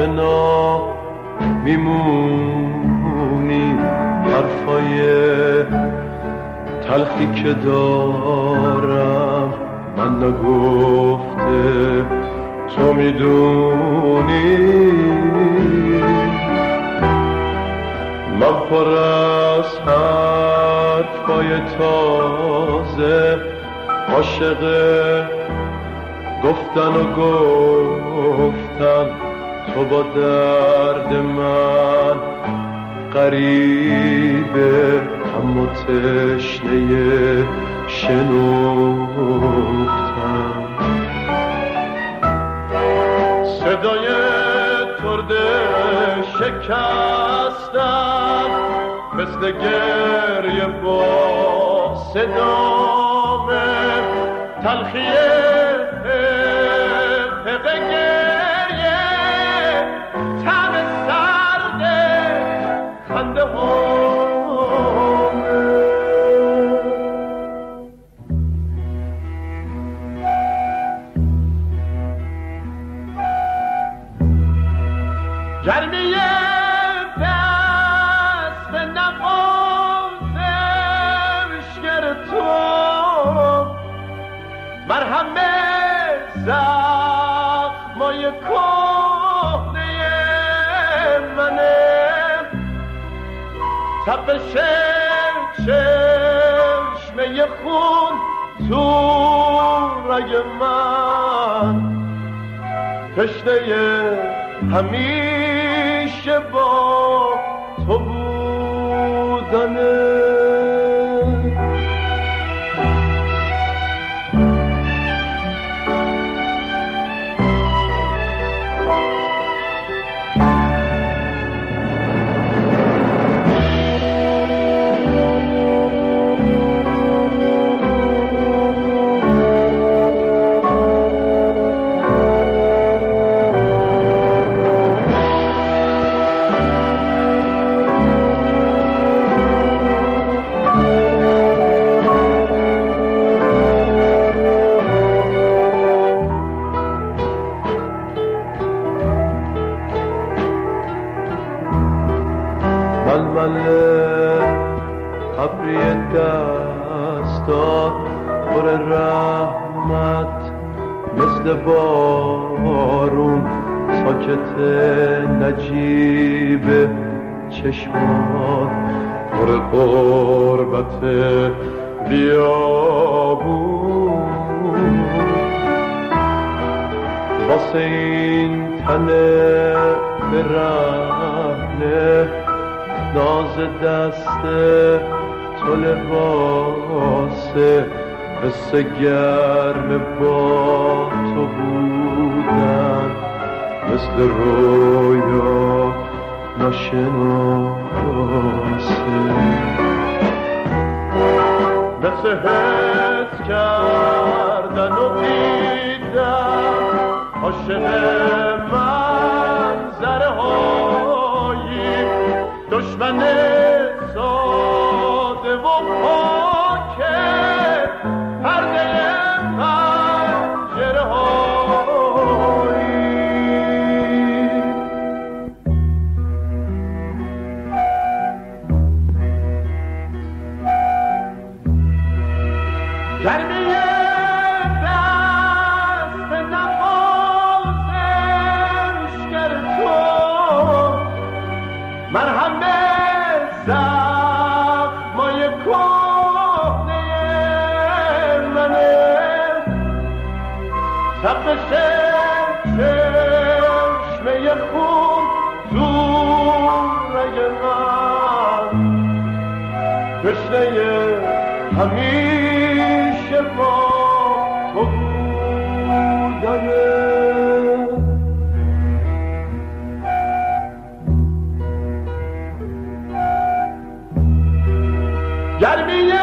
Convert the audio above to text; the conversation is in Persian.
آشنا میمونی، حرفای تلخی که دارم من نگفته تو میدونی. من پر از حرفای تازه، عاشق گفتن و گفتن، تو با درد من غریبه اما تشنه شنفتن. صدای ترده شکستن مثل گریه با صدامه، تلخیه پق گریه، تب سرده خنده هامه. گرمی دست نوازشگر تو مرهم زخمای کهنه منه، تپش چشمه خون تو رگ من، تشنه همیشه با تو بودنه. ابری دستات پر رحمت مثل بارون، ساکت نجیب چشمات پر قربت بیابون. واسه این تنه برهنه ناز دست تو لباسه، حس گرم با تو بودن مثل رویا ناشناسه، مثل حس کردن و دیدن عاشق منظره هایی، دشمن ساده و پاکه پرده پنجره هایی. گرمی دست نوازشگر تو مرهم زخمای کهنه منه، تپش چشمه خون تو رگ من، تشنه همیشه با تو بودنه. گرمی